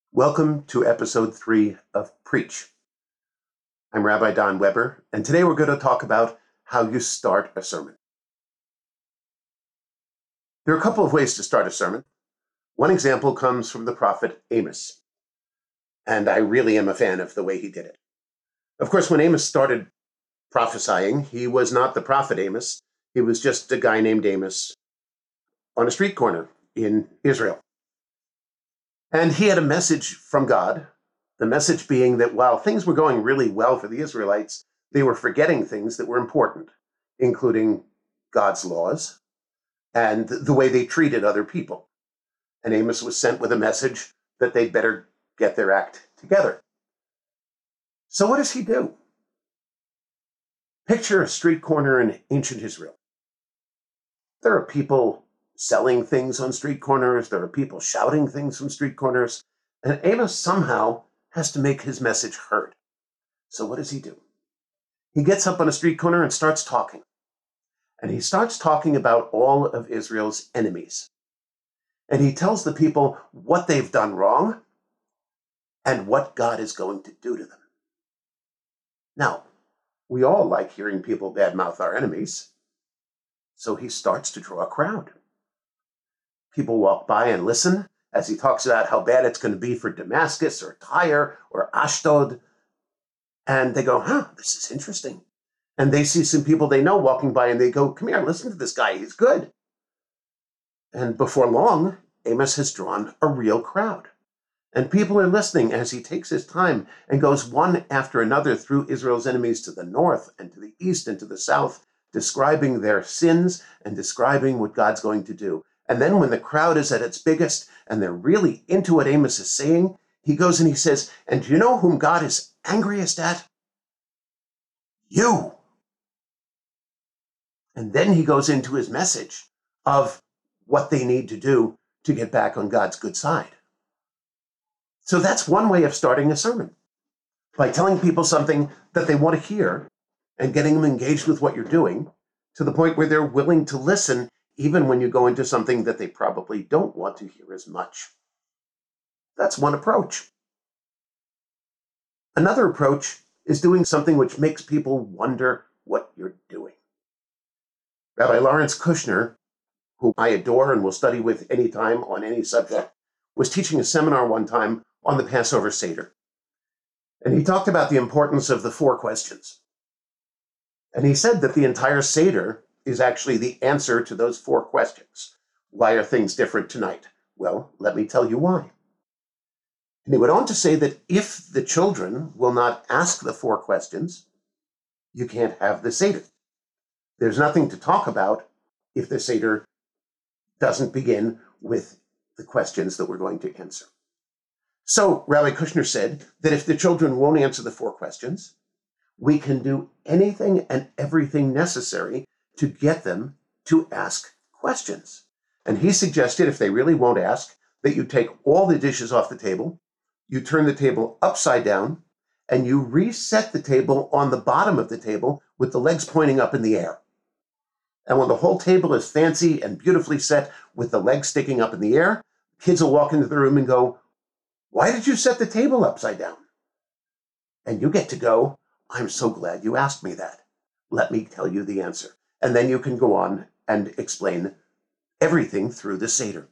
Welcome to episode 3 of Preach. I'm Rabbi Don Weber, and today we're going to talk about how you start a sermon. There are a couple of ways to start a sermon. One example comes from the prophet Amos, and I really am a fan of the way he did it. Of course, when Amos started prophesying, he was not the prophet Amos. He was just a guy named Amos on a street corner in Israel. And he had a message from God, the message being that while things were going really well for the Israelites, they were forgetting things that were important, including God's laws and the way they treated other people. And Amos was sent with a message that they'd better get their act together. So what does he do? Picture a street corner in ancient Israel. There are people selling things on street corners. There are people shouting things from street corners. And Amos somehow has to make his message heard. So what does he do? He gets up on a street corner and starts talking. And he starts talking about all of Israel's enemies. And he tells the people what they've done wrong and what God is going to do to them. Now, we all like hearing people badmouth our enemies. So he starts to draw a crowd. People walk by and listen as he talks about how bad it's going to be for Damascus or Tyre or Ashdod. And they go, this is interesting. And they see some people they know walking by and they go, come here, listen to this guy, he's good. And before long, Amos has drawn a real crowd. And people are listening as he takes his time and goes one after another through Israel's enemies to the north and to the east and to the south, describing their sins and describing what God's going to do. And then when the crowd is at its biggest and they're really into what Amos is saying, he goes and he says, and do you know whom God is angriest at? You. And then he goes into his message of what they need to do to get back on God's good side. So that's one way of starting a sermon, by telling people something that they want to hear and getting them engaged with what you're doing to the point where they're willing to listen even when you go into something that they probably don't want to hear as much. That's one approach. Another approach is doing something which makes people wonder what you're doing. Rabbi Lawrence Kushner, who I adore and will study with any time on any subject, was teaching a seminar one time on the Passover Seder. And he talked about the importance of the 4 questions. And he said that the entire Seder is actually the answer to those 4 questions. Why are things different tonight? Well, let me tell you why. And he went on to say that if the children will not ask the 4 questions, you can't have the Seder. There's nothing to talk about if the Seder doesn't begin with the questions that we're going to answer. So Rabbi Kushner said that if the children won't answer the 4 questions, we can do anything and everything necessary to get them to ask questions. And he suggested, if they really won't ask, that you take all the dishes off the table, you turn the table upside down, and you reset the table on the bottom of the table with the legs pointing up in the air. And when the whole table is fancy and beautifully set with the legs sticking up in the air, kids will walk into the room and go, why did you set the table upside down? And you get to go, I'm so glad you asked me that. Let me tell you the answer. And then you can go on and explain everything through the Seder.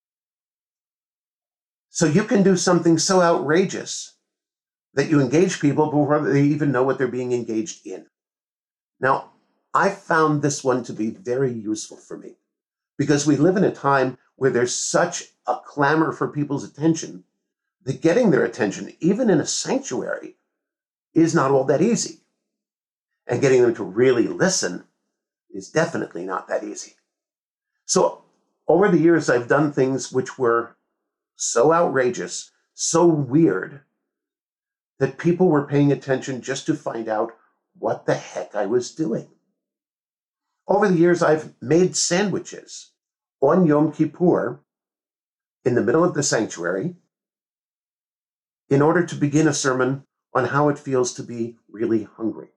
So you can do something so outrageous that you engage people before they even know what they're being engaged in. Now, I found this one to be very useful for me because we live in a time where there's such a clamor for people's attention that getting their attention, even in a sanctuary, is not all that easy. And getting them to really listen is definitely not that easy. So over the years, I've done things which were so outrageous, so weird, that people were paying attention just to find out what the heck I was doing. Over the years, I've made sandwiches on Yom Kippur in the middle of the sanctuary in order to begin a sermon on how it feels to be really hungry.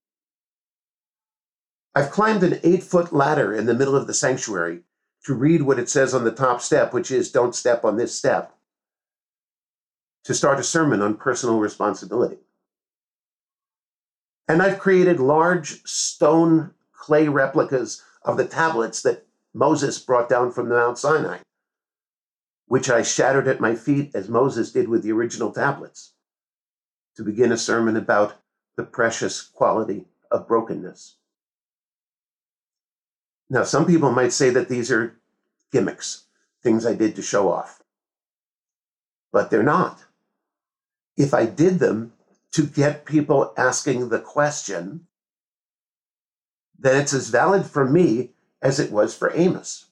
I've climbed an 8-foot ladder in the middle of the sanctuary to read what it says on the top step, which is, don't step on this step. to start a sermon on personal responsibility. And I've created large stone clay replicas of the tablets that Moses brought down from the Mount Sinai, which I shattered at my feet as Moses did with the original tablets, to begin a sermon about the precious quality of brokenness. Now, some people might say that these are gimmicks, things I did to show off. But they're not. If I did them to get people asking the question, then it's as valid for me as it was for Amos.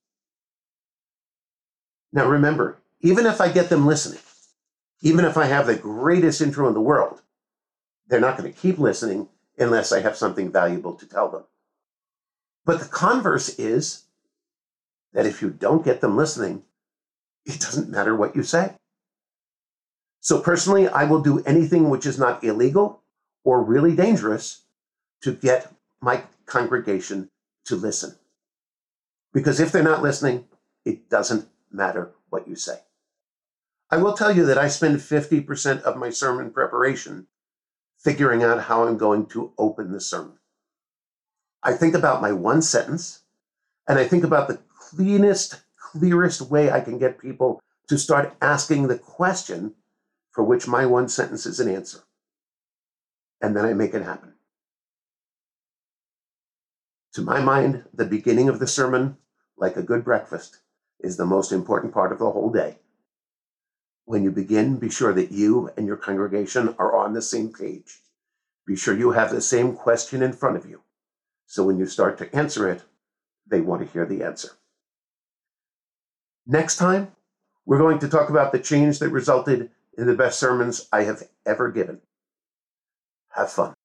Now remember, even if I get them listening, even if I have the greatest intro in the world, they're not going to keep listening unless I have something valuable to tell them. But the converse is that if you don't get them listening, it doesn't matter what you say. So personally, I will do anything which is not illegal or really dangerous to get my congregation to listen. Because if they're not listening, it doesn't matter what you say. I will tell you that I spend 50% of my sermon preparation figuring out how I'm going to open the sermon. I think about my one sentence, and I think about the clearest way I can get people to start asking the question for which my one sentence is an answer. And then I make it happen. To my mind, the beginning of the sermon, like a good breakfast, is the most important part of the whole day. When you begin, be sure that you and your congregation are on the same page. Be sure you have the same question in front of you. So when you start to answer it, they want to hear the answer. Next time, we're going to talk about the change that resulted in the best sermons I have ever given. Have fun.